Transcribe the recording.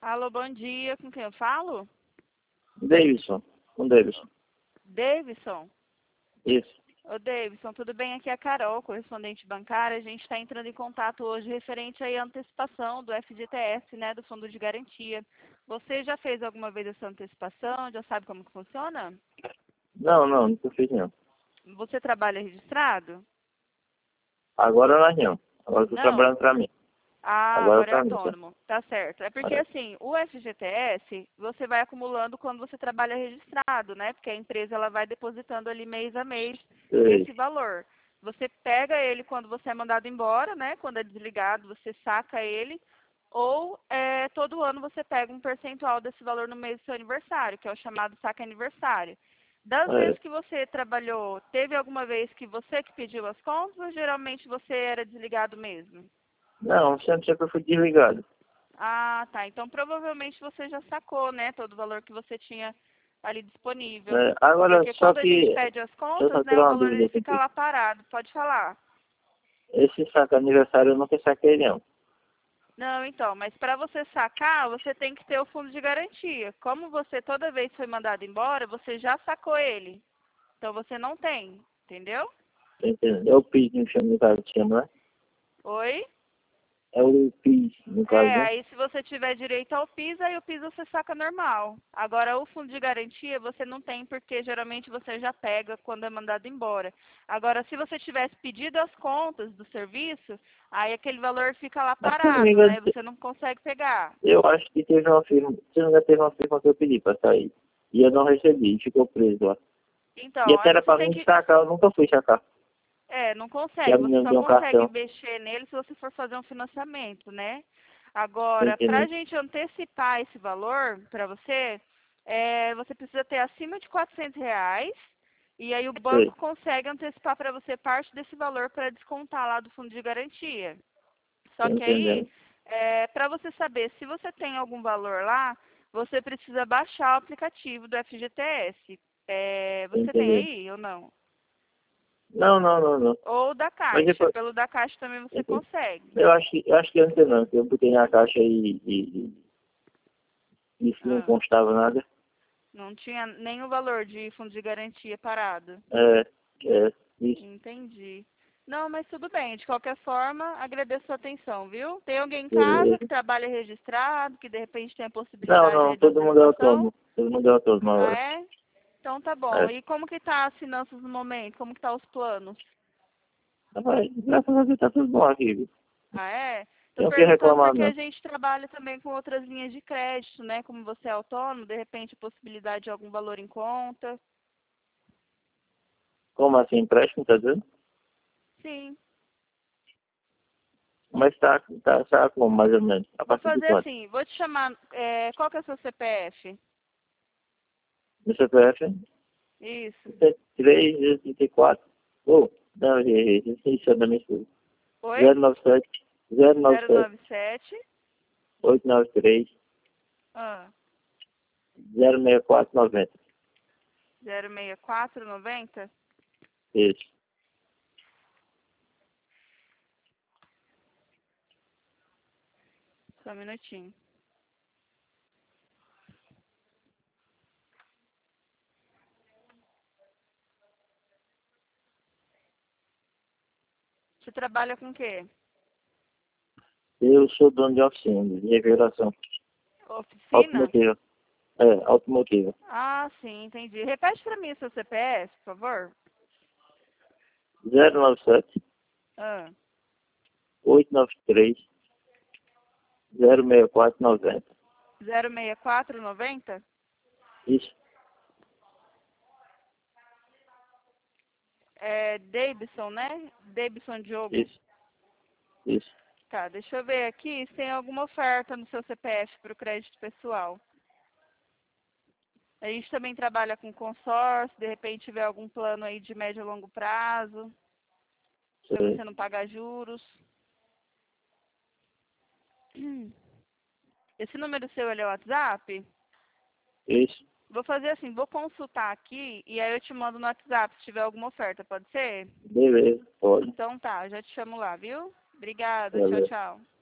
Alô, bom dia. Com quem eu falo? Davidson, com Davidson. Davidson. Isso. Ô, Davidson, tudo bem? Aqui é a Carol, correspondente bancária. A gente está entrando em contato hoje referente aí à antecipação do FGTS, né, do Fundo de Garantia. Você já fez alguma vez essa antecipação? Já sabe como que funciona? Não, nunca fiz não. Você trabalha registrado? Agora não. Agora eu tô Não? trabalhando pra mim. Ah, Agora agora é pra mim, só. autônomo. Tá certo. É porque, Olha, assim, o FGTS, você vai acumulando quando você trabalha registrado, né? Porque a empresa, ela vai depositando ali mês a mês sei. esse valor. Você pega ele quando você é mandado embora, né? Quando é desligado, você saca ele. Ou todo ano você pega um percentual desse valor no mês do seu aniversário, que é o chamado saque aniversário. Das É. vezes que você trabalhou, teve alguma vez que você que pediu as contas ou geralmente você era desligado mesmo? Não, sempre eu fui desligado. Ah, tá. Então provavelmente você já sacou, né, todo o valor que você tinha ali disponível. É, agora, Porque só quando a gente que pede as eu contas, só né, tenho o uma valor ele dúvida fica contigo. lá parado. Pode falar. Esse saco aniversário eu nunca saquei não. Não, então, mas para você sacar, você tem que ter o fundo de garantia. Como você toda vez foi mandado embora, você já sacou ele. Então você não tem, entendeu? Tá entendendo? É o PIS, no chama, no caso, chama, né? Oi? É o PIS, no caso, né? Aí se você tiver direito ao PIS, aí o PIS você saca normal. Agora o fundo de garantia você não tem, porque geralmente você já pega quando é mandado embora. Agora, se você tivesse pedido as contas do serviço, aí aquele valor fica lá Mas se eu não me parado, engano, né? Você não consegue pegar. eu acho que teve uma firma, se não me engano, teve uma firma que eu pedi pra sair. E eu não recebi, ficou preso lá. E Então, até aí era você pra tem mim que. sacar, eu nunca fui sacar. Não Que consegue. a Você menina só deu um consegue cartão. mexer nele se você for fazer um financiamento, né? Tá Agora, para a entendendo? gente antecipar esse valor para você, você precisa ter acima de R$ 400. E aí o Sei. banco consegue antecipar para você parte desse valor para descontar lá do fundo de garantia. Só Tá que aí, entendendo? para você saber se você tem algum valor lá, você precisa baixar o aplicativo do FGTS. Tá Você tem entendendo? aí ou não? Não. Ou da Mas Caixa. depois, Pelo da Caixa também você consegue. eu acho que antes não, que eu botei na caixa e isso não Ah, constava nada. não tinha nem o valor de fundo de garantia parado. É, isso. Entendi. Não, mas tudo bem. De qualquer forma, agradeço a atenção, viu? Tem alguém em casa que Beleza. trabalha registrado, que de repente tem a possibilidade Não, aí de todo mundo é antecipação? autônomo. Todo mundo é autônomo Ah, agora. é? Então tá bom. É. E como que tá as finanças no momento? Como que tá os planos? Mas, graças a Deus tá tudo bom aqui, viu? Ah, é? Tô Tem o que perguntando reclamar, porque não. a gente trabalha também com outras linhas de crédito, né? Como você é autônomo, de repente a possibilidade de algum valor em conta. Como assim, empréstimo, tá dizendo? Sim. Mas tá como, mais ou menos? A Vou partir de fazer quanto? assim, vou te chamar. Qual que é o seu CPF? No CPF, Isso. 334. Oh, não, isso é da minha esposa. Oi? 097, 097, 097 893, ah, 06490. 06490. Isso, Só um minutinho. Você trabalha com o quê? eu sou dono de oficina, de revelação Oficina? automotiva. É, automotiva. Ah, sim, entendi. Repete pra mim o seu CPF, por favor. 097, Ah, 893, 06490. 06490. Isso, É Davidson, né? Davidson Diogo. isso, isso. Tá, deixa eu ver aqui se tem alguma oferta no seu CPF para o crédito pessoal. A gente também trabalha com consórcio, de repente tiver algum plano aí de médio e longo prazo, para Sei. você não pagar juros. Esse número seu ele é o WhatsApp? Isso, Vou fazer assim, vou consultar aqui e aí eu te mando no WhatsApp se tiver alguma oferta, pode ser? beleza, pode. Então tá, eu já te chamo lá, viu? Obrigada, tchau, Beleza. tchau.